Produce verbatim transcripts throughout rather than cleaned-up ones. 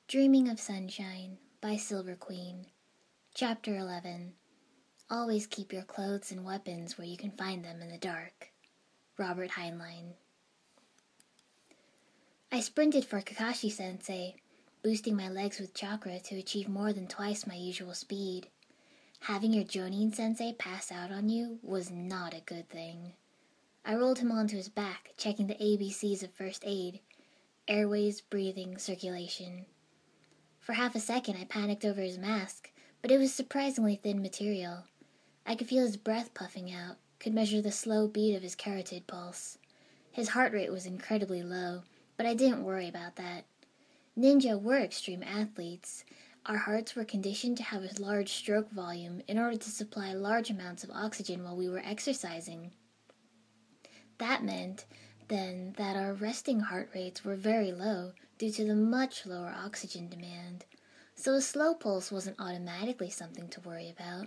Dreaming of Sunshine by Silver Queen. Chapter eleven. Always keep your clothes and weapons where you can find them in the dark. Robert Heinlein. I sprinted for Kakashi-sensei, boosting my legs with chakra to achieve more than twice my usual speed. Having your Jonin-sensei pass out on you was not a good thing. I rolled him onto his back, checking the A B Cs of first aid. Airways, breathing, circulation. For half a second I panicked over his mask, but it was surprisingly thin material. I could feel his breath puffing out, could measure the slow beat of his carotid pulse. His heart rate was incredibly low, but I didn't worry about that. Ninja were extreme athletes. Our hearts were conditioned to have a large stroke volume in order to supply large amounts of oxygen while we were exercising. That meant, then, that our resting heart rates were very low due to the much lower oxygen demand, so a slow pulse wasn't automatically something to worry about.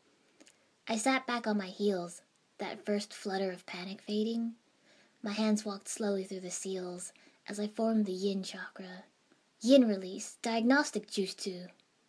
I sat back on my heels, that first flutter of panic fading. My hands walked slowly through the seals as I formed the yin chakra. Yin release, diagnostic jutsu.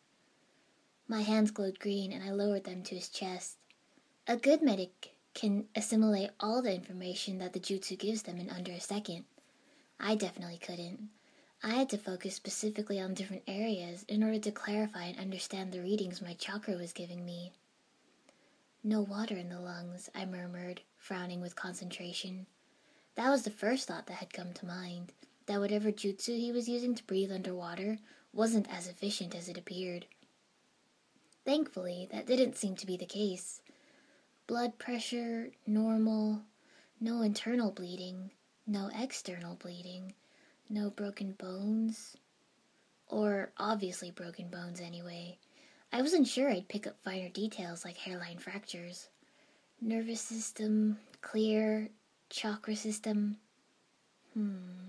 My hands glowed green and I lowered them to his chest. A good medic can assimilate all the information that the jutsu gives them in under a second. I definitely couldn't. I had to focus specifically on different areas in order to clarify and understand the readings my chakra was giving me. No water in the lungs, I murmured, frowning with concentration. That was the first thought that had come to mind, that whatever jutsu he was using to breathe underwater wasn't as efficient as it appeared. Thankfully, that didn't seem to be the case. Blood pressure, normal, no internal bleeding, no external bleeding, no broken bones. Or obviously broken bones anyway. I wasn't sure I'd pick up finer details like hairline fractures. Nervous system, clear, chakra system. Hmm.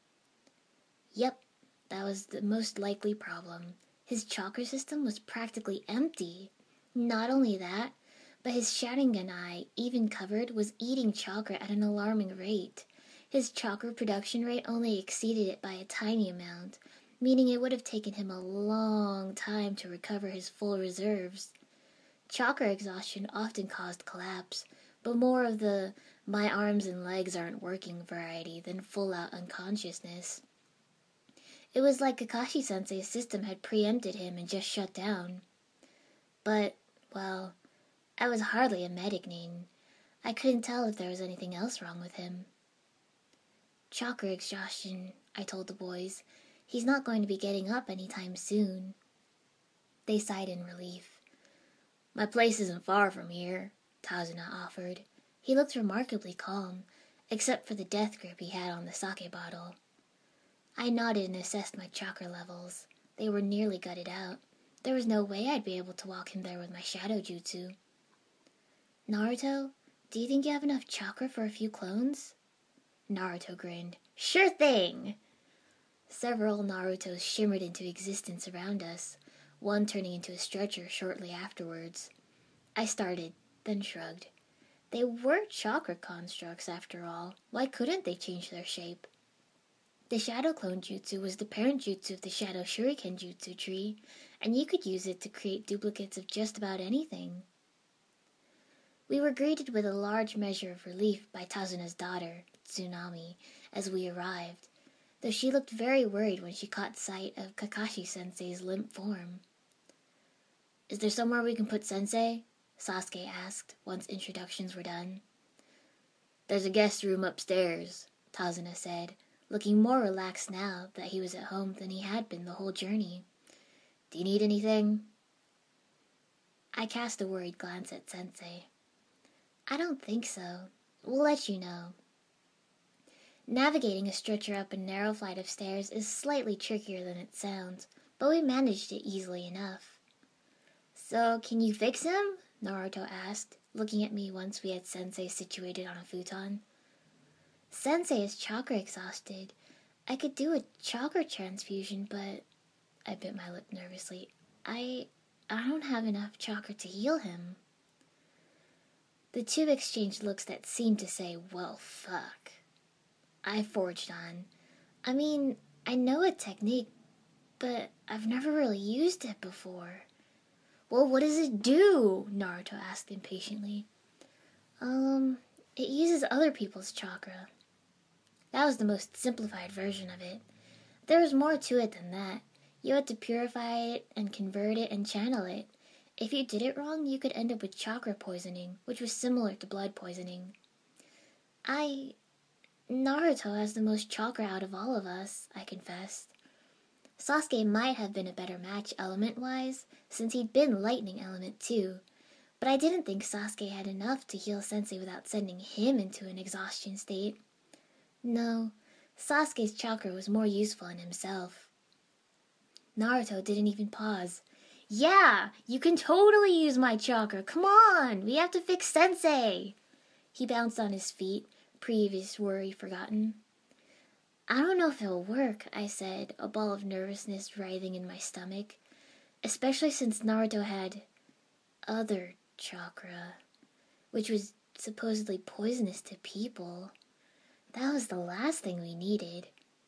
Yep, that was the most likely problem. His chakra system was practically empty. Not only that, but his Sharinganai, even covered, was eating chakra at an alarming rate. His chakra production rate only exceeded it by a tiny amount, meaning it would have taken him a long time to recover his full reserves. Chakra exhaustion often caused collapse, but more of the my arms and legs aren't working variety than full-out unconsciousness. It was like Kakashi-sensei's system had preempted him and just shut down. But, well, I was hardly a medic, Nin. I couldn't tell if there was anything else wrong with him. Chakra exhaustion, I told the boys. He's not going to be getting up any time soon. They sighed in relief. My place isn't far from here, Tazuna offered. He looked remarkably calm, except for the death grip he had on the sake bottle. I nodded and assessed my chakra levels. They were nearly gutted out. There was no way I'd be able to walk him there with my shadow jutsu. Naruto, do you think you have enough chakra for a few clones? Naruto grinned. Sure thing! Several Narutos shimmered into existence around us, one turning into a stretcher shortly afterwards. I started, then shrugged. They were chakra constructs, after all. Why couldn't they change their shape? The Shadow Clone Jutsu was the parent jutsu of the Shadow Shuriken Jutsu tree, and you could use it to create duplicates of just about anything. We were greeted with a large measure of relief by Tazuna's daughter, Tsunami, as we arrived, though she looked very worried when she caught sight of Kakashi-sensei's limp form. Is there somewhere we can put Sensei? Sasuke asked, once introductions were done. There's a guest room upstairs, Tazuna said, looking more relaxed now that he was at home than he had been the whole journey. Do you need anything? I cast a worried glance at Sensei. I don't think so. We'll let you know. Navigating a stretcher up a narrow flight of stairs is slightly trickier than it sounds, but we managed it easily enough. So, can you fix him? Naruto asked, looking at me once we had Sensei situated on a futon. Sensei is chakra exhausted. I could do a chakra transfusion, but... I bit my lip nervously. I... I don't have enough chakra to heal him. The two exchanged looks that seemed to say, well, fuck. I forged on. I mean, I know a technique, but I've never really used it before. Well, what does it do? Naruto asked impatiently. Um, it uses other people's chakra. That was the most simplified version of it. There was more to it than that. You had to purify it and convert it and channel it. If you did it wrong, you could end up with chakra poisoning, which was similar to blood poisoning. I... Naruto has the most chakra out of all of us, I confessed. Sasuke might have been a better match element-wise, since he'd been lightning element too, but I didn't think Sasuke had enough to heal Sensei without sending him into an exhaustion state. No, Sasuke's chakra was more useful in himself. Naruto didn't even pause. Yeah, you can totally use my chakra. Come on, we have to fix Sensei. He bounced on his feet, previous worry forgotten. I don't know if it'll work, I said, a ball of nervousness writhing in my stomach, especially since Naruto had other chakra, which was supposedly poisonous to people. That was the last thing we needed.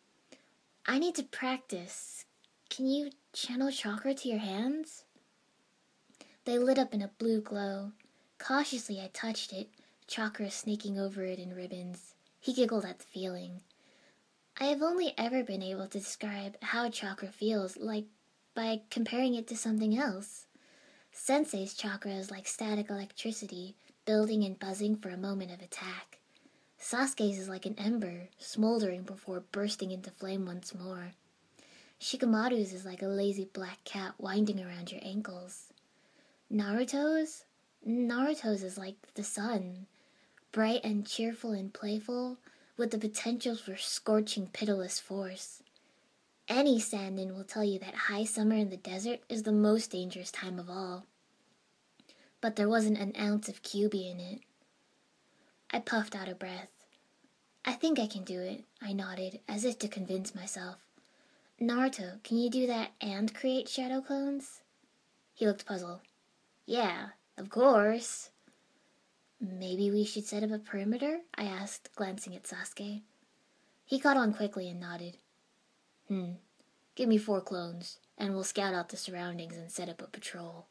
I need to practice. Can you channel chakra to your hands? They lit up in a blue glow. Cautiously I touched it, chakra snaking over it in ribbons. He giggled at the feeling. I have only ever been able to describe how chakra feels, like by comparing it to something else. Sensei's chakra is like static electricity, building and buzzing for a moment of attack. Sasuke's is like an ember, smoldering before bursting into flame once more. Shikamaru's is like a lazy black cat winding around your ankles. Naruto's? Naruto's is like the sun, bright and cheerful and playful, with the potential for scorching pitiless force. Any Sannin will tell you that high summer in the desert is the most dangerous time of all. But there wasn't an ounce of Kyuubi in it. I puffed out a breath. I think I can do it, I nodded, as if to convince myself. Naruto, can you do that and create shadow clones? He looked puzzled. Yeah, of course. Maybe we should set up a perimeter? I asked, glancing at Sasuke. He caught on quickly and nodded. Hmm. Give me four clones, and we'll scout out the surroundings and set up a patrol.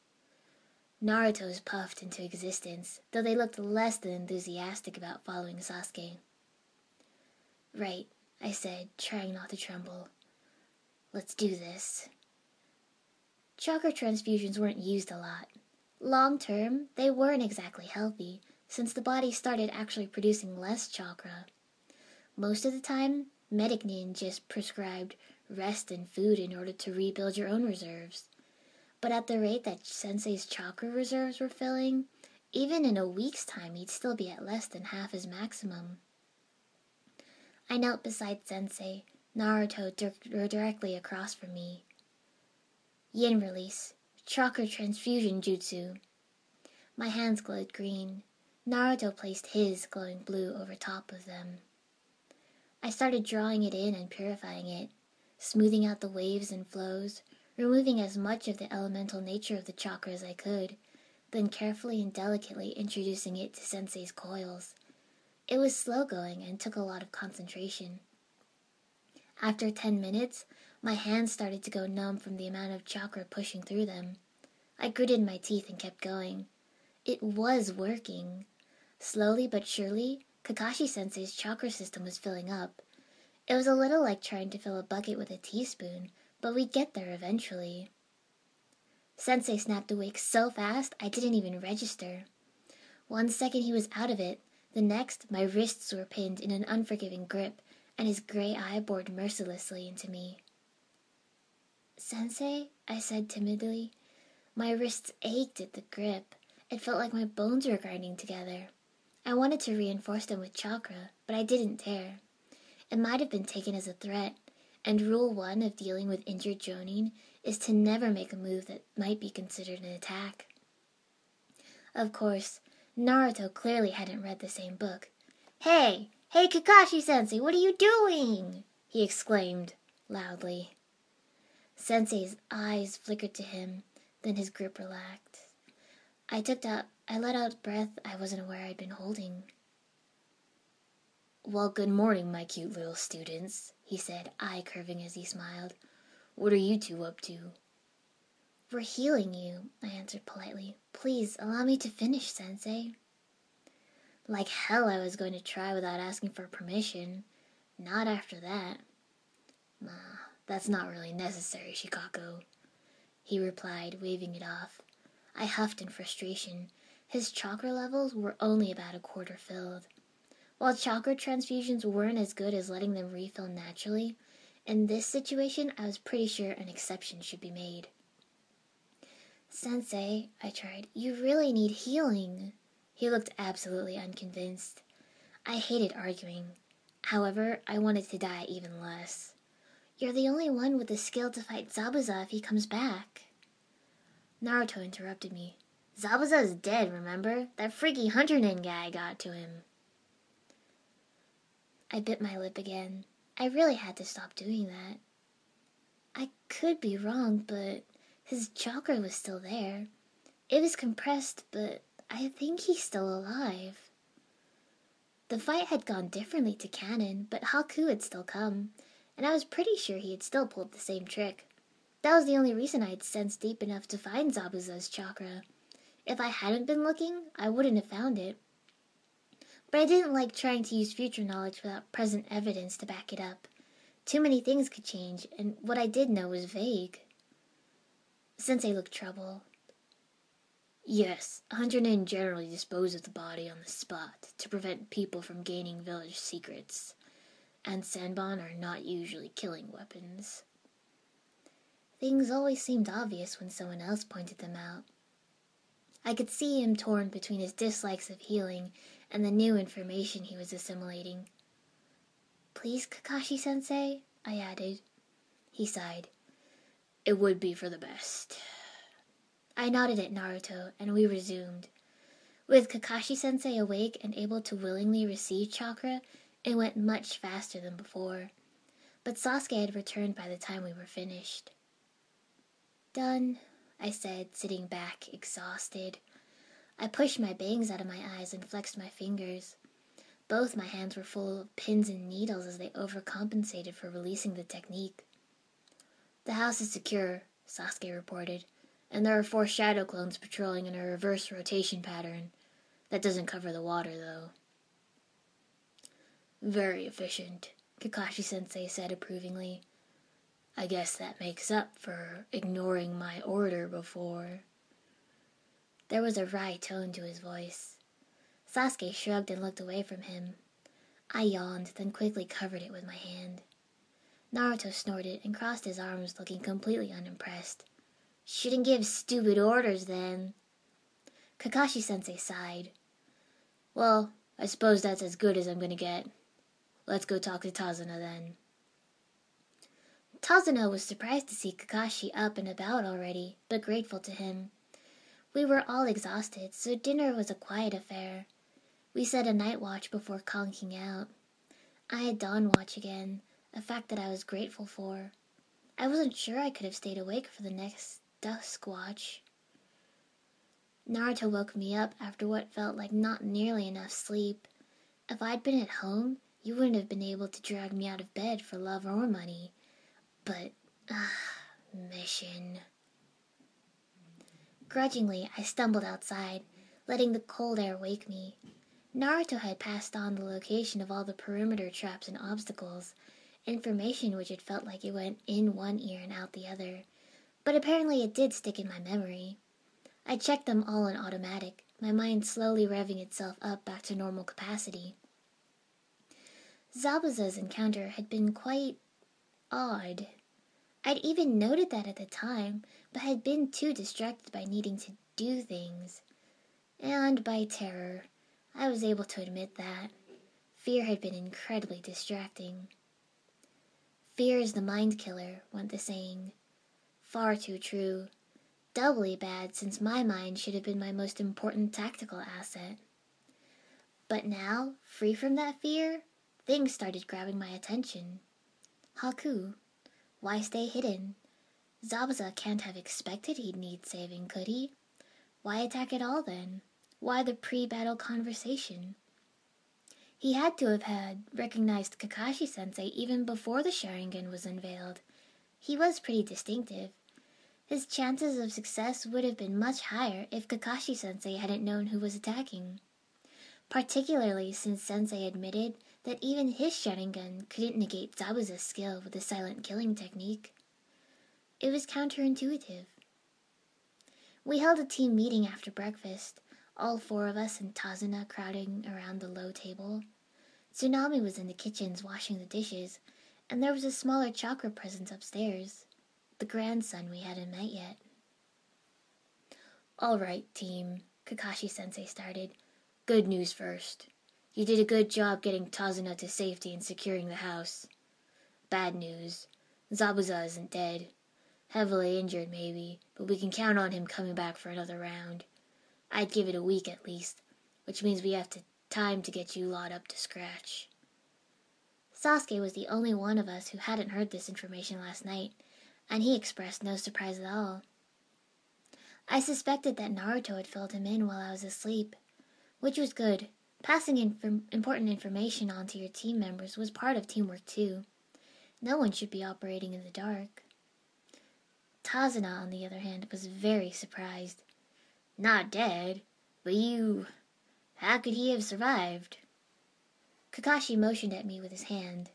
Naruto's puffed into existence, though they looked less than enthusiastic about following Sasuke. Right, I said, trying not to tremble. Let's do this. Chakra transfusions weren't used a lot. Long term, they weren't exactly healthy, since the body started actually producing less chakra. Most of the time, Medic Nin just prescribed rest and food in order to rebuild your own reserves. But at the rate that Sensei's chakra reserves were filling, even in a week's time he'd still be at less than half his maximum. I knelt beside Sensei, Naruto dir- directly across from me. Yin release, chakra transfusion jutsu. My hands glowed green. Naruto placed his glowing blue over top of them. I started drawing it in and purifying it, smoothing out the waves and flows, removing as much of the elemental nature of the chakra as I could, then carefully and delicately introducing it to Sensei's coils. It was slow going and took a lot of concentration. After ten minutes, my hands started to go numb from the amount of chakra pushing through them. I gritted my teeth and kept going. It was working. Slowly but surely, Kakashi-sensei's chakra system was filling up. It was a little like trying to fill a bucket with a teaspoon, but we'd get there eventually. Sensei snapped awake so fast I didn't even register. One second he was out of it, the next my wrists were pinned in an unforgiving grip, and his gray eye bored mercilessly into me. Sensei, I said timidly. My wrists ached at the grip. It felt like my bones were grinding together. I wanted to reinforce them with chakra, but I didn't dare. It might have been taken as a threat, and rule one of dealing with injured Jonin is to never make a move that might be considered an attack. Of course, Naruto clearly hadn't read the same book. Hey! Hey, Kakashi-sensei, what are you doing? He exclaimed, loudly. Sensei's eyes flickered to him, then his grip relaxed. I took out, I let out a breath I wasn't aware I'd been holding. Well, good morning, my cute little students, he said, eye curving as he smiled. What are you two up to? We're healing you, I answered politely. Please, allow me to finish, Sensei. Like hell I was going to try without asking for permission. Not after that. Nah, that's not really necessary, Shikako, he replied, waving it off. I huffed in frustration. His chakra levels were only about a quarter filled. While chakra transfusions weren't as good as letting them refill naturally, in this situation I was pretty sure an exception should be made. Sensei, I tried, you really need healing. He looked absolutely unconvinced. I hated arguing. However, I wanted to die even less. You're the only one with the skill to fight Zabuza if he comes back. Naruto interrupted me. Zabuza's dead, remember? That freaky Hunter Nin guy got to him. I bit my lip again. I really had to stop doing that. I could be wrong, but his chakra was still there. It was compressed, but I think he's still alive. The fight had gone differently to canon, but Haku had still come, and I was pretty sure he had still pulled the same trick. That was the only reason I had sensed deep enough to find Zabuza's chakra. If I hadn't been looking, I wouldn't have found it. But I didn't like trying to use future knowledge without present evidence to back it up. Too many things could change, and what I did know was vague. Sensei looked troubled. Yes, Hunter Nin generally dispose of the body on the spot to prevent people from gaining village secrets, and Sanbon are not usually killing weapons. Things always seemed obvious when someone else pointed them out. I could see him torn between his dislikes of healing and the new information he was assimilating. Please, Kakashi-sensei, I added. He sighed. It would be for the best. I nodded at Naruto, and we resumed. With Kakashi-sensei awake and able to willingly receive chakra, it went much faster than before. But Sasuke had returned by the time we were finished. Done, I said, sitting back, exhausted. I pushed my bangs out of my eyes and flexed my fingers. Both my hands were full of pins and needles as they overcompensated for releasing the technique. The house is secure, Sasuke reported, and there are four shadow clones patrolling in a reverse rotation pattern. That doesn't cover the water, though. Very efficient, Kakashi-sensei said approvingly. I guess that makes up for ignoring my order before. There was a wry tone to his voice. Sasuke shrugged and looked away from him. I yawned, then quickly covered it with my hand. Naruto snorted and crossed his arms, looking completely unimpressed. Shouldn't give stupid orders, then. Kakashi-sensei sighed. Well, I suppose that's as good as I'm gonna get. Let's go talk to Tazuna, then. Tazuna was surprised to see Kakashi up and about already, but grateful to him. We were all exhausted, so dinner was a quiet affair. We said a night watch before conking out. I had dawn watch again, a fact that I was grateful for. I wasn't sure I could have stayed awake for the next dusk watch. Naruto woke me up after what felt like not nearly enough sleep. If I'd been at home, you wouldn't have been able to drag me out of bed for love or money. But, ah, mission. Grudgingly, I stumbled outside, letting the cold air wake me. Naruto had passed on the location of all the perimeter traps and obstacles, information which it felt like it went in one ear and out the other, but apparently it did stick in my memory. I checked them all in automatic, my mind slowly revving itself up back to normal capacity. Zabuza's encounter had been quite odd. I'd even noted that at the time, but had been too distracted by needing to do things. And by terror. I was able to admit that. Fear had been incredibly distracting. Fear is the mind killer, went the saying. Far too true. Doubly bad, since my mind should have been my most important tactical asset. But now, free from that fear, things started grabbing my attention. Haku. Why stay hidden? Zabuza can't have expected he'd need saving, could he? Why attack at all, then? Why the pre-battle conversation? He had to have had recognized Kakashi-sensei even before the Sharingan was unveiled. He was pretty distinctive. His chances of success would have been much higher if Kakashi-sensei hadn't known who was attacking. Particularly since Sensei admitted that even his Sharingan couldn't negate Zabuza's skill with the silent killing technique. It was counterintuitive. We held a team meeting after breakfast, all four of us and Tazuna crowding around the low table. Tsunami was in the kitchens washing the dishes, and there was a smaller chakra presence upstairs, the grandson we hadn't met yet. "All right, team," Kakashi-sensei started. "Good news first. You did a good job getting Tazuna to safety and securing the house. Bad news. Zabuza isn't dead. Heavily injured, maybe, but we can count on him coming back for another round. I'd give it a week at least, which means we have to, time to get you lot up to scratch." Sasuke was the only one of us who hadn't heard this information last night, and he expressed no surprise at all. I suspected that Naruto had filled him in while I was asleep, which was good. Passing inf- important information on to your team members was part of teamwork too. No one should be operating in the dark. Tazuna, on the other hand, was very surprised. "Not dead? But you... How could he have survived?" Kakashi motioned at me with his hand.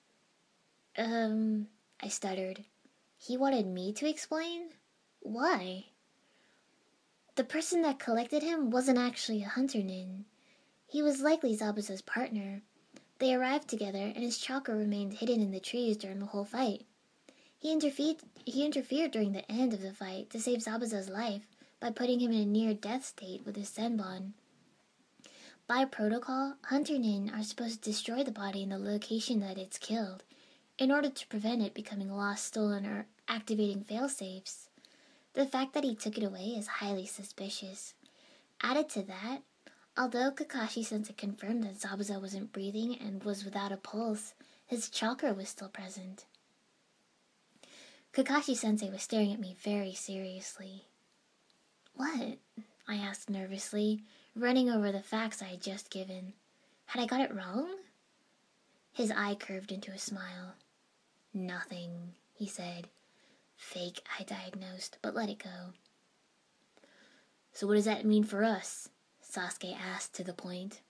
Um, I stuttered. He wanted me to explain? Why? The person that collected him wasn't actually a hunter nin. He was likely Zabuza's partner. They arrived together, and his chakra remained hidden in the trees during the whole fight. He interfered, he interfered during the end of the fight to save Zabuza's life by putting him in a near-death state with his Senbon. By protocol, hunter nin are supposed to destroy the body in the location that it's killed, in order to prevent it becoming lost, stolen, or activating failsafes. The fact that he took it away is highly suspicious. Added to that, although Kakashi-sensei confirmed that Zabuza wasn't breathing and was without a pulse, his chakra was still present. Kakashi-sensei was staring at me very seriously. "What?" I asked nervously, running over the facts I had just given. Had I got it wrong? His eye curved into a smile. "Nothing," he said. "Fake," I diagnosed, but let it go. "So what does that mean for us?" Sasuke asked to the point.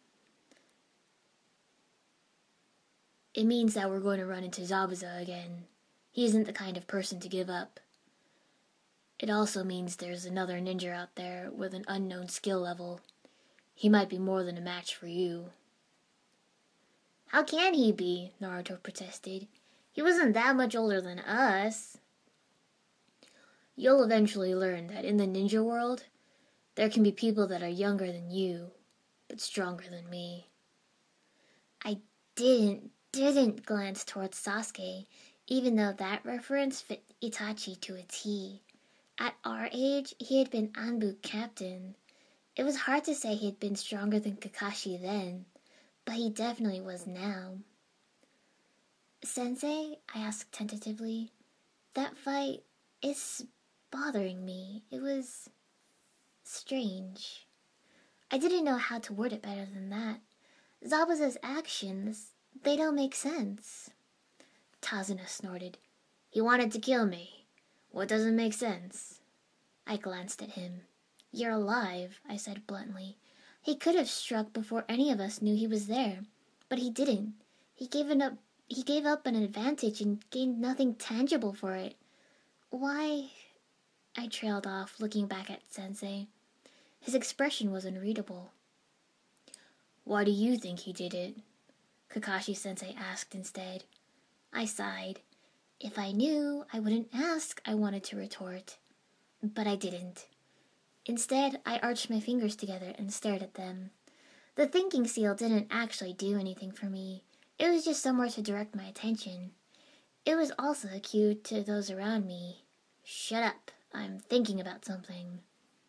"It means that we're going to run into Zabuza again. He isn't the kind of person to give up. It also means there's another ninja out there with an unknown skill level. He might be more than a match for you." "How can he be?" Naruto protested. "He wasn't that much older than us." "You'll eventually learn that in the ninja world, there can be people that are younger than you, but stronger than me." I didn't, didn't glance towards Sasuke, even though that reference fit Itachi to a T. At our age, he had been Anbu captain. It was hard to say he had been stronger than Kakashi then, but he definitely was now. "Sensei," I asked tentatively, "that fight is bothering me. It was strange. I didn't know how to word it better than that. Zabuza's actions, they don't make sense." Tazuna snorted. "He wanted to kill me. What doesn't make sense?" I glanced at him. "You're alive," I said bluntly. "He could have struck before any of us knew he was there, but he didn't. He gave it up. He gave up an advantage and gained nothing tangible for it. Why?" I trailed off, looking back at Sensei. His expression was unreadable. "Why do you think he did it?" Kakashi-sensei asked instead. I sighed. If I knew, I wouldn't ask, I wanted to retort. But I didn't. Instead, I arched my fingers together and stared at them. The thinking seal didn't actually do anything for me. It was just somewhere to direct my attention. It was also a cue to those around me. "Shut up, I'm thinking about something."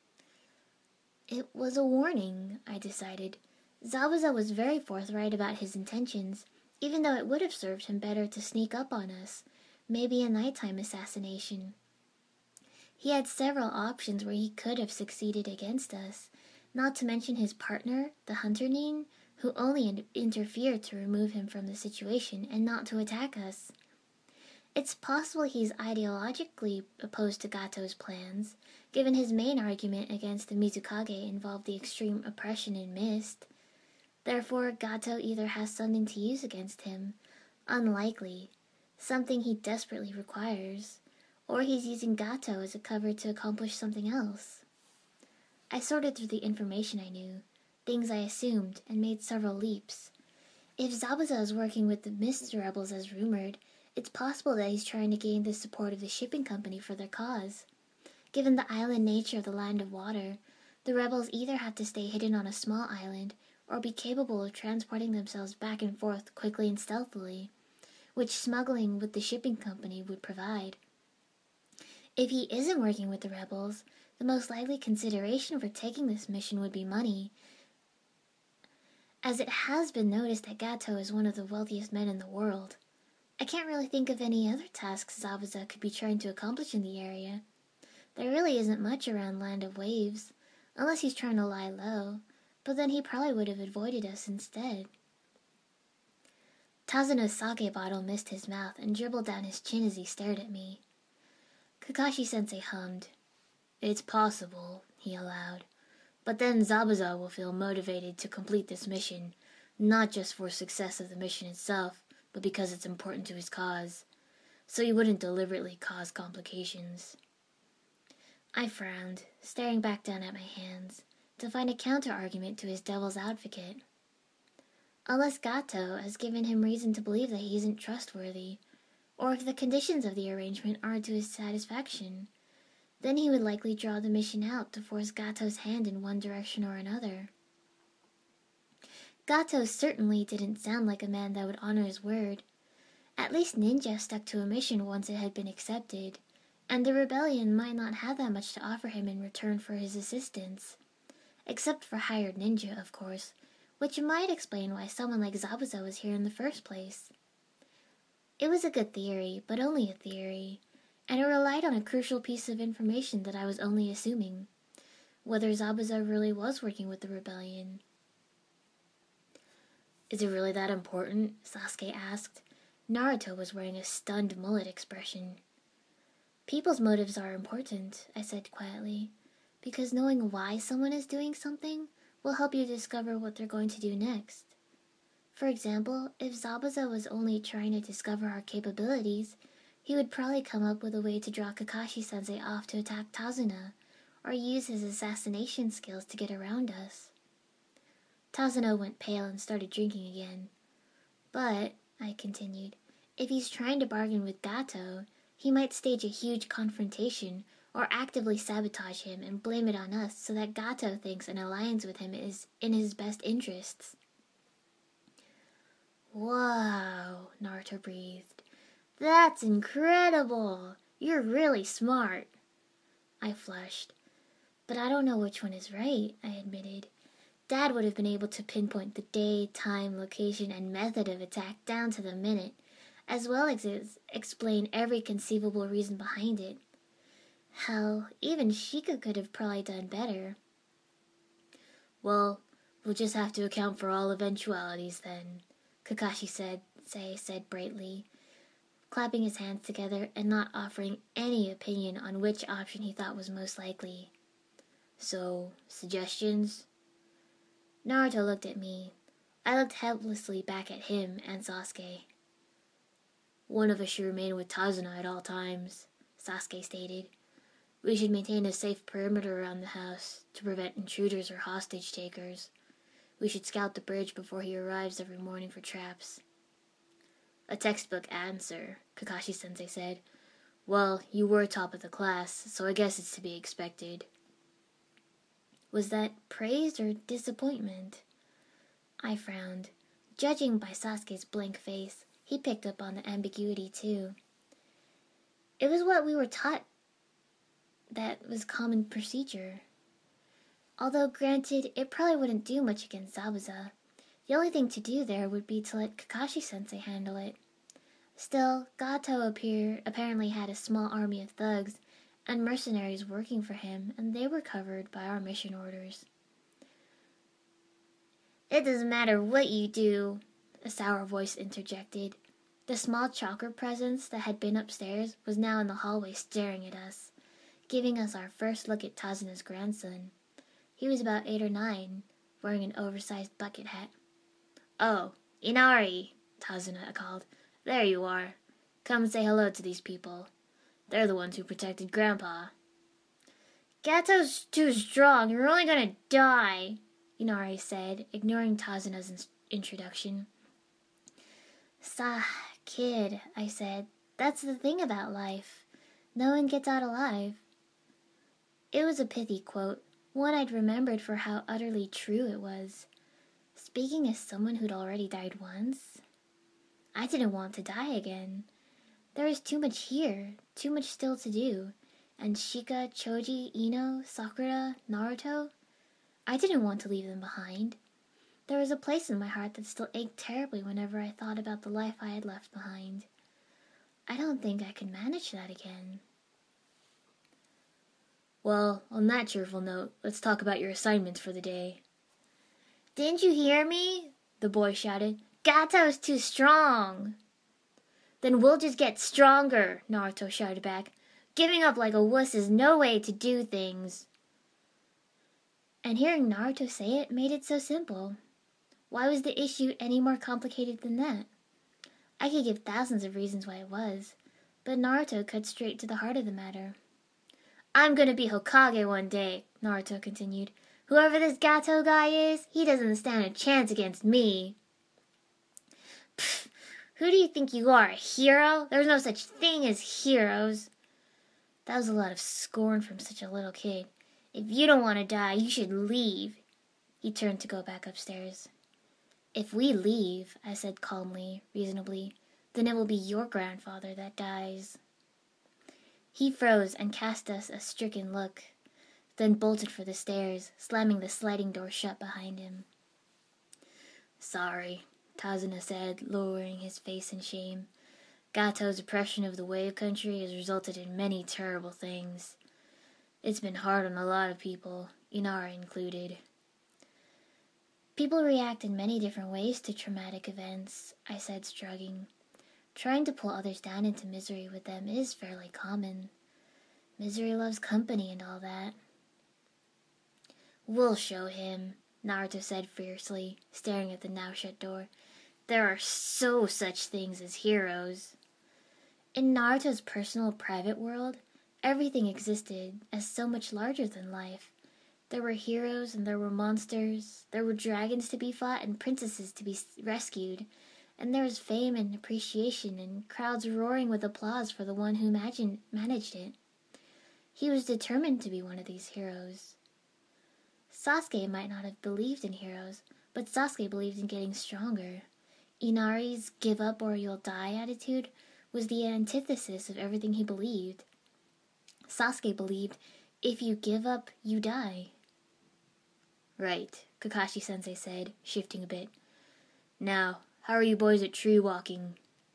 It was a warning, I decided. Zabuza was very forthright about his intentions, even though it would have served him better to sneak up on us, maybe a nighttime assassination. He had several options where he could have succeeded against us, not to mention his partner, the hunter nin, who only in- interfered to remove him from the situation and not to attack us. It's possible he's ideologically opposed to Gato's plans, given his main argument against the Mizukage involved the extreme oppression in Mist. Therefore, Gato either has something to use against him, unlikely, something he desperately requires, or he's using Gato as a cover to accomplish something else. I sorted through the information I knew, things I assumed, and made several leaps. If Zabuza is working with the Mist rebels as rumored, it's possible that he's trying to gain the support of the shipping company for their cause. Given the island nature of the Land of Water, the rebels either have to stay hidden on a small island or be capable of transporting themselves back and forth quickly and stealthily, which smuggling with the shipping company would provide. If he isn't working with the rebels, the most likely consideration for taking this mission would be money, as it has been noticed that Gato is one of the wealthiest men in the world. I can't really think of any other tasks Zabuza could be trying to accomplish in the area. There really isn't much around Land of Waves, unless he's trying to lie low, but then he probably would have avoided us instead. Tazuno's sake bottle missed his mouth and dribbled down his chin as he stared at me. Kakashi-sensei hummed. "It's possible," he allowed. "But then Zabuza will feel motivated to complete this mission, not just for success of the mission itself, but because it's important to his cause. So he wouldn't deliberately cause complications." I frowned, staring back down at my hands, to find a counter-argument to his devil's advocate. Unless Gato has given him reason to believe that he isn't trustworthy, or if the conditions of the arrangement aren't to his satisfaction, then he would likely draw the mission out to force Gato's hand in one direction or another. Gato certainly didn't sound like a man that would honor his word. At least Ninja stuck to a mission once it had been accepted, and the rebellion might not have that much to offer him in return for his assistance. Except for hired ninja, of course, which might explain why someone like Zabuza was here in the first place. It was a good theory, but only a theory, and it relied on a crucial piece of information that I was only assuming, whether Zabuza really was working with the rebellion. "Is it really that important?" Sasuke asked. Naruto was wearing a stunned mullet expression. "People's motives are important," I said quietly, "because knowing why someone is doing something will help you discover what they're going to do next. For example, if Zabuza was only trying to discover our capabilities, he would probably come up with a way to draw Kakashi-sensei off to attack Tazuna, or use his assassination skills to get around us." Tazuno went pale and started drinking again. "But," I continued, "if he's trying to bargain with Gato, he might stage a huge confrontation or actively sabotage him and blame it on us so that Gato thinks an alliance with him is in his best interests." "Wow," Naruto breathed. "That's incredible! You're really smart." I flushed. "But I don't know which one is right," I admitted. Dad would have been able to pinpoint the day, time, location, and method of attack down to the minute, as well as explain every conceivable reason behind it. Hell, even Shika could have probably done better. "Well, we'll just have to account for all eventualities then," Kakashi said, say, said brightly, clapping his hands together and not offering any opinion on which option he thought was most likely. "So, suggestions?" Naruto looked at me. I looked helplessly back at him and Sasuke. "One of us should remain with Tazuna at all times," Sasuke stated. "We should maintain a safe perimeter around the house to prevent intruders or hostage takers. We should scout the bridge before he arrives every morning for traps." "A textbook answer," Kakashi-sensei said. "Well, you were top of the class, so I guess it's to be expected." Was that praise or disappointment? I frowned. Judging by Sasuke's blank face, he picked up on the ambiguity too. It was what we were taught that was common procedure. Although, granted, it probably wouldn't do much against Zabuza. The only thing to do there would be to let Kakashi-sensei handle it. Still, Gato appear, apparently had a small army of thugs and mercenaries working for him, and they were covered by our mission orders. "It doesn't matter what you do," a sour voice interjected. The small chakra presence that had been upstairs was now in the hallway staring at us, giving us our first look at Tazuna's grandson. He was about eight or nine, wearing an oversized bucket hat. "Oh, Inari," Tazuna called. "There you are. Come and say hello to these people. They're the ones who protected Grandpa." "Gato's too strong. You're only gonna die," Inari said, ignoring Tazuna's in- introduction. "Sah, kid," I said. "That's the thing about life. No one gets out alive." It was a pithy quote, one I'd remembered for how utterly true it was. Speaking as someone who'd already died once, I didn't want to die again. There was too much here, too much still to do. And Shika, Choji, Ino, Sakura, Naruto, I didn't want to leave them behind. There was a place in my heart that still ached terribly whenever I thought about the life I had left behind. I don't think I could manage that again. "Well, on that cheerful note, let's talk about your assignments for the day." "Didn't you hear me?" the boy shouted. "Gato's too strong." "Then we'll just get stronger," Naruto shouted back. "Giving up like a wuss is no way to do things." And hearing Naruto say it made it so simple. Why was the issue any more complicated than that? I could give thousands of reasons why it was, but Naruto cut straight to the heart of the matter. "I'm gonna be Hokage one day," Naruto continued. "Whoever this Gato guy is, he doesn't stand a chance against me." "Pfft, who do you think you are, a hero? There's no such thing as heroes." That was a lot of scorn from such a little kid. "If you don't want to die, you should leave." He turned to go back upstairs. "If we leave," I said calmly, reasonably, "then it will be your grandfather that dies." He froze and cast us a stricken look, then bolted for the stairs, slamming the sliding door shut behind him. "Sorry," Tazuna said, lowering his face in shame. "Gato's oppression of the Wave Country has resulted in many terrible things. It's been hard on a lot of people, Inara included." "People react in many different ways to traumatic events," I said, shrugging. "Trying to pull others down into misery with them is fairly common. Misery loves company and all that." "We'll show him," Naruto said fiercely, staring at the now-shut door. "There are so such things as heroes." In Naruto's personal private world, everything existed as so much larger than life. There were heroes and there were monsters, there were dragons to be fought and princesses to be rescued, and there was fame and appreciation and crowds roaring with applause for the one who imagined, managed it. He was determined to be one of these heroes. Sasuke might not have believed in heroes, but Sasuke believed in getting stronger. Inari's give up or you'll die attitude was the antithesis of everything he believed. Sasuke believed, if you give up, you die. "Right," Kakashi-sensei said, shifting a bit. "Now, how are you boys at tree walking?"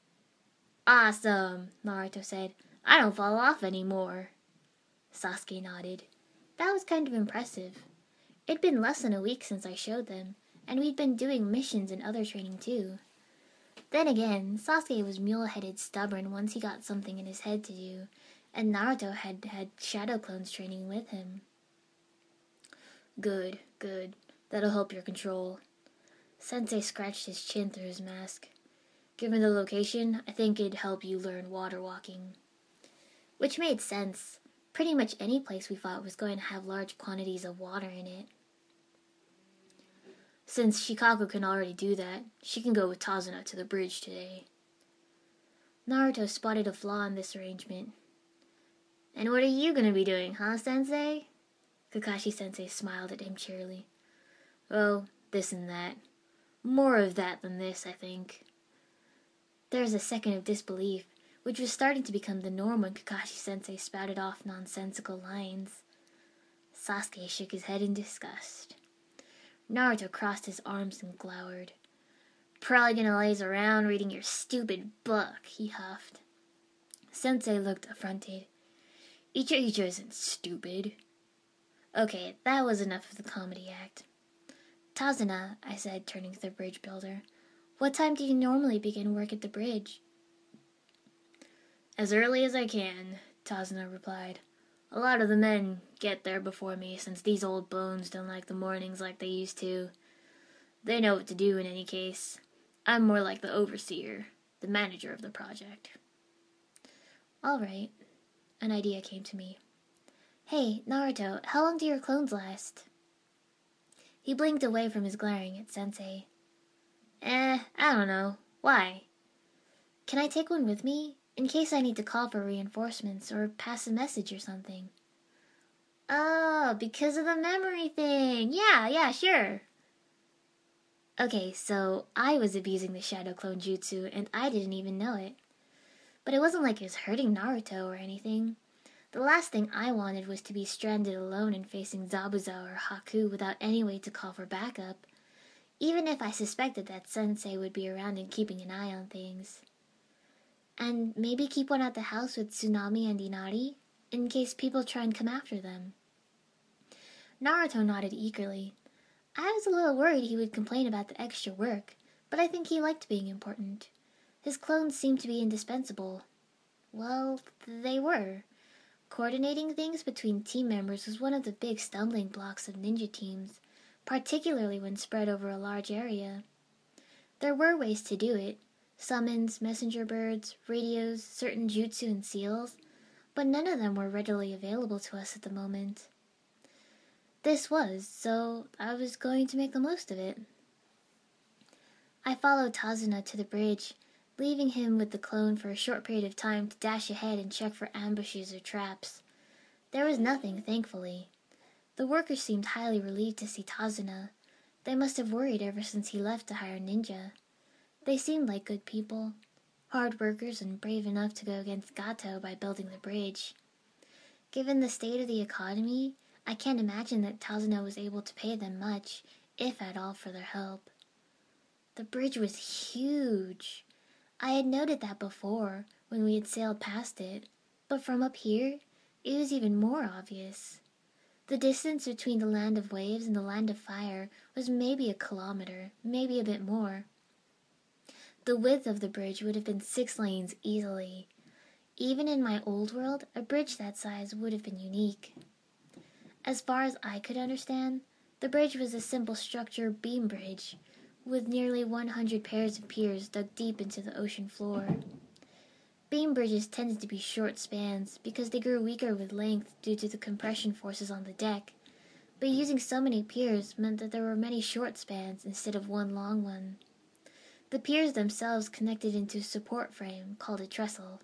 "Awesome," Naruto said. "I don't fall off anymore." Sasuke nodded. That was kind of impressive. It'd been less than a week since I showed them, and we'd been doing missions and other training too. Then again, Sasuke was mule-headed stubborn once he got something in his head to do, and Naruto had had shadow clones training with him. "Good, good. That'll help your control." Sensei scratched his chin through his mask. "Given the location, I think it'd help you learn water walking." Which made sense. Pretty much any place we fought was going to have large quantities of water in it. "Since Shikaku can already do that, she can go with Tazuna to the bridge today." Naruto spotted a flaw in this arrangement. "And what are you going to be doing, huh, Sensei?" Kakashi-sensei smiled at him cheerily. "Oh, this and that. More of that than this, I think." There was a second of disbelief, which was starting to become the norm when Kakashi-sensei spouted off nonsensical lines. Sasuke shook his head in disgust. Naruto crossed his arms and glowered. "Probably gonna laze around reading your stupid book," he huffed. Sensei looked affronted. "Icha Icha isn't stupid." Okay, that was enough of the comedy act. "Tazuna," I said, turning to the bridge builder, "what time do you normally begin work at the bridge?" As early as I can, Tazuna replied. A lot of the men get there before me, since these old bones don't like the mornings like they used to. They know what to do in any case. I'm more like the overseer, the manager of the project. All right. An idea came to me. Hey, Naruto, how long do your clones last? He blinked away from his glaring at Sensei. Eh, I don't know. Why? Can I take one with me? In case I need to call for reinforcements or pass a message or something. Oh, because of the memory thing. Yeah, yeah, sure. Okay, so I was abusing the Shadow Clone Jutsu and I didn't even know it. But it wasn't like it was hurting Naruto or anything. The last thing I wanted was to be stranded alone and facing Zabuza or Haku without any way to call for backup, even if I suspected that Sensei would be around and keeping an eye on things. And maybe keep one at the house with Tsunami and Inari, in case people try and come after them. Naruto nodded eagerly. I was a little worried he would complain about the extra work, but I think he liked being important. His clones seemed to be indispensable. Well, they were. Coordinating things between team members was one of the big stumbling blocks of ninja teams, particularly when spread over a large area. There were ways to do it, summons, messenger birds, radios, certain jutsu and seals, but none of them were readily available to us at the moment. This was, so I was going to make the most of it. I followed Tazuna to the bridge, leaving him with the clone for a short period of time to dash ahead and check for ambushes or traps. There was nothing, thankfully. The workers seemed highly relieved to see Tazuna. They must have worried ever since he left to hire ninja. They seemed like good people, hard workers and brave enough to go against Gato by building the bridge. Given the state of the economy, I can't imagine that Tazuna was able to pay them much, if at all, for their help. The bridge was huge. I had noted that before, when we had sailed past it, but from up here, it was even more obvious. The distance between the land of waves and the land of fire was maybe a kilometer, maybe a bit more. The width of the bridge would have been six lanes easily. Even in my old world, a bridge that size would have been unique. As far as I could understand, the bridge was a simple structure beam bridge, with nearly one hundred pairs of piers dug deep into the ocean floor. Beam bridges tended to be short spans because they grew weaker with length due to the compression forces on the deck, but using so many piers meant that there were many short spans instead of one long one. The piers themselves connected into a support frame called a trestle.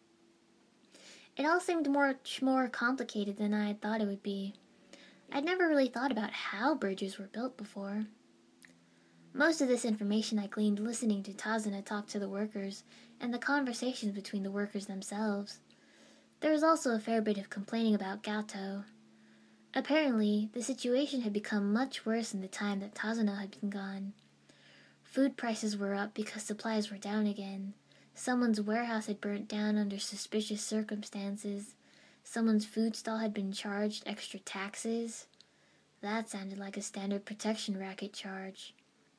It all seemed much more complicated than I had thought it would be. I'd never really thought about how bridges were built before. Most of this information I gleaned listening to Tazuna talk to the workers and the conversations between the workers themselves. There was also a fair bit of complaining about Gato. Apparently, the situation had become much worse in the time that Tazuna had been gone. Food prices were up because supplies were down again. Someone's warehouse had burnt down under suspicious circumstances. Someone's food stall had been charged extra taxes. That sounded like a standard protection racket charge.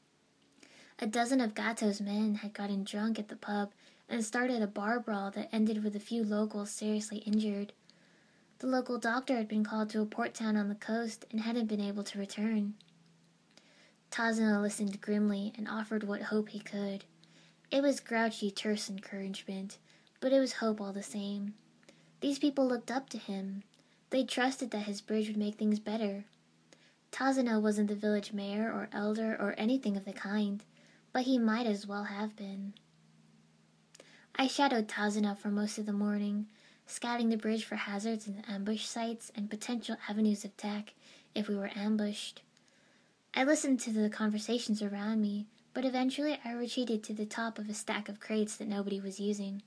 A dozen of Gato's men had gotten drunk at the pub and started a bar brawl that ended with a few locals seriously injured. The local doctor had been called to a port town on the coast and hadn't been able to return. Tazuna listened grimly and offered what hope he could. It was grouchy, terse encouragement, but it was hope all the same. These people looked up to him. They trusted that his bridge would make things better. Tazuna wasn't the village mayor or elder or anything of the kind, but he might as well have been. I shadowed Tazuna for most of the morning, scouting the bridge for hazards and ambush sites and potential avenues of attack if we were ambushed. I listened to the conversations around me, but eventually I retreated to the top of a stack of crates that nobody was using.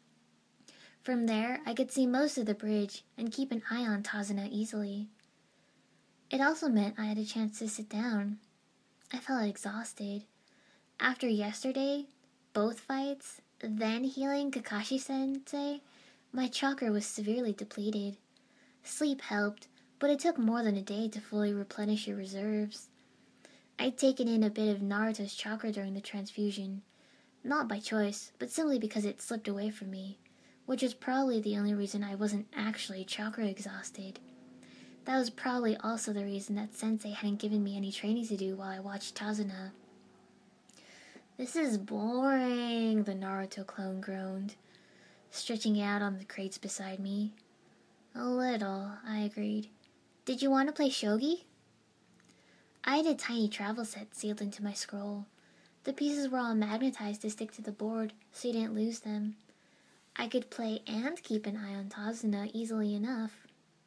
From there, I could see most of the bridge and keep an eye on Tazuna easily. It also meant I had a chance to sit down. I felt exhausted. After yesterday, both fights, then healing Kakashi-sensei, my chakra was severely depleted. Sleep helped, but it took more than a day to fully replenish your reserves. I'd taken in a bit of Naruto's chakra during the transfusion, not by choice, but simply because it slipped away from me, which was probably the only reason I wasn't actually chakra exhausted. That was probably also the reason that Sensei hadn't given me any training to do while I watched Tazuna. "This is boring," the Naruto clone groaned, stretching out on the crates beside me. "A little," I agreed. "Did you want to play shogi?" I had a tiny travel set sealed into my scroll. The pieces were all magnetized to stick to the board, so you didn't lose them. I could play and keep an eye on Tazuna easily enough.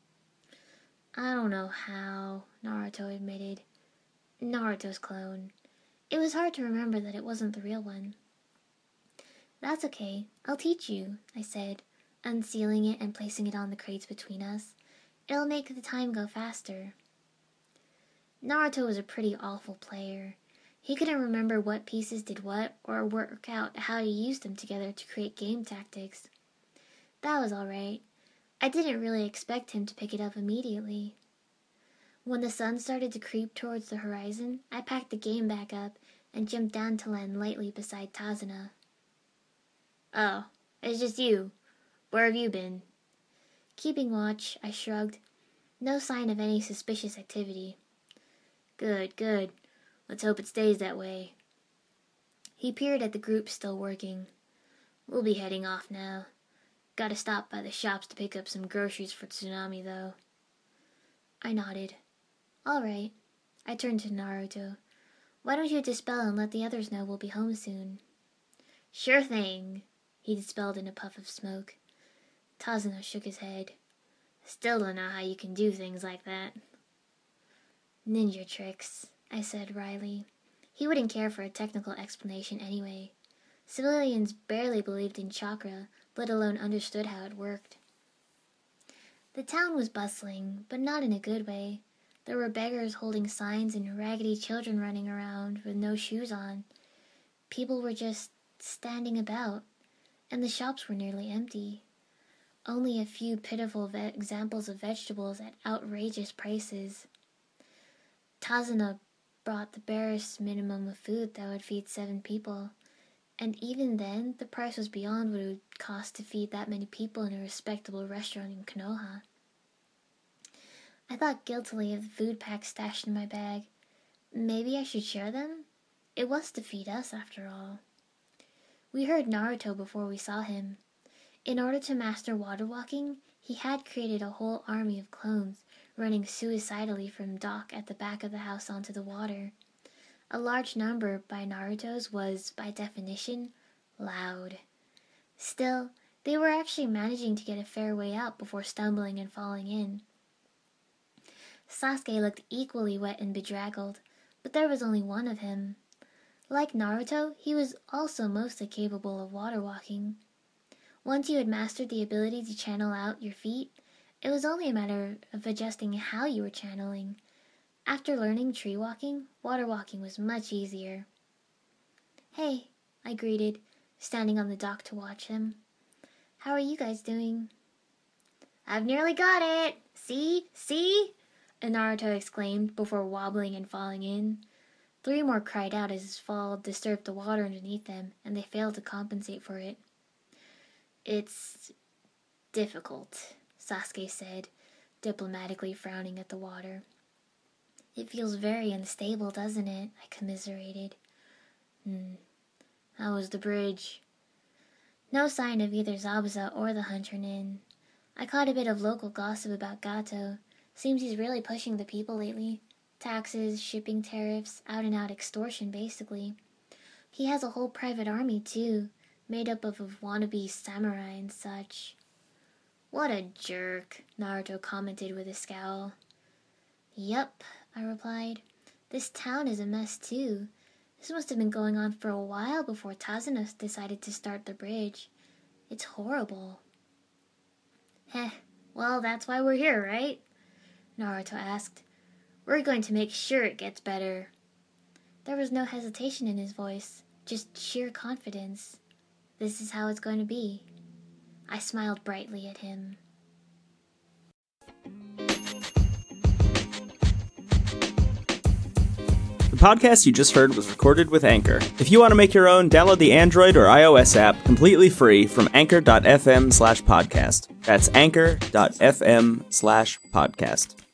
"I don't know how," Naruto admitted. Naruto's clone. It was hard to remember that it wasn't the real one. "That's okay. I'll teach you," I said, unsealing it and placing it on the crates between us. "It'll make the time go faster." Naruto was a pretty awful player. He couldn't remember what pieces did what or work out how to use them together to create game tactics. That was alright. I didn't really expect him to pick it up immediately. When the sun started to creep towards the horizon, I packed the game back up and jumped down to land lightly beside Tazuna. "Oh, it's just you. Where have you been?" Keeping watch, I shrugged. No sign of any suspicious activity. "Good, good. Let's hope it stays that way." He peered at the group still working. "We'll be heading off now. Gotta stop by the shops to pick up some groceries for Tsunami, though." I nodded. "All right." I turned to Naruto. "Why don't you dispel and let the others know we'll be home soon?" "Sure thing." He dispelled in a puff of smoke. Tazuna shook his head. "Still don't know how you can do things like that." "Ninja tricks," I said wryly. He wouldn't care for a technical explanation anyway. Civilians barely believed in chakra, let alone understood how it worked. The town was bustling, but not in a good way. There were beggars holding signs and raggedy children running around with no shoes on. People were just standing about, and the shops were nearly empty. Only a few pitiful ve- examples of vegetables at outrageous prices. Tazuna brought the barest minimum of food that would feed seven people, and even then, the price was beyond what it would cost to feed that many people in a respectable restaurant in Konoha. I thought guiltily of the food packs stashed in my bag. Maybe I should share them? It was to feed us, after all. We heard Naruto before we saw him. In order to master water walking, he had created a whole army of clones, running suicidally from dock at the back of the house onto the water. A large number by Naruto's was, by definition, loud. Still, they were actually managing to get a fair way out before stumbling and falling in. Sasuke looked equally wet and bedraggled, but there was only one of him. Like Naruto, he was also mostly capable of water walking. Once you had mastered the ability to channel out your feet, it was only a matter of adjusting how you were channeling. After learning tree walking, water walking was much easier. "Hey," I greeted, standing on the dock to watch him. "How are you guys doing?" "I've nearly got it! See? See?" Naruto exclaimed before wobbling and falling in. Three more cried out as his fall disturbed the water underneath them, and they failed to compensate for it. "It's difficult," Sasuke said, diplomatically frowning at the water. "It feels very unstable, doesn't it?" I commiserated. Hmm. How was the bridge? No sign of either Zabuza or the Hunter Nin. I caught a bit of local gossip about Gato. Seems he's really pushing the people lately. Taxes, shipping tariffs, out-and-out extortion, basically. He has a whole private army, too, made up of, of wannabe samurai and such. "What a jerk," Naruto commented with a scowl. "Yup," I replied. "This town is a mess, too. This must have been going on for a while before Tazuna decided to start the bridge. It's horrible." "Heh, well, that's why we're here, right?" Naruto asked. "We're going to make sure it gets better." There was no hesitation in his voice, just sheer confidence. This is how it's going to be. I smiled brightly at him. podcast you just heard was recorded with Anchor. If you want to make your own, download the Android or iOS app completely free from anchor.fm slash podcast. That's anchor.fm slash podcast.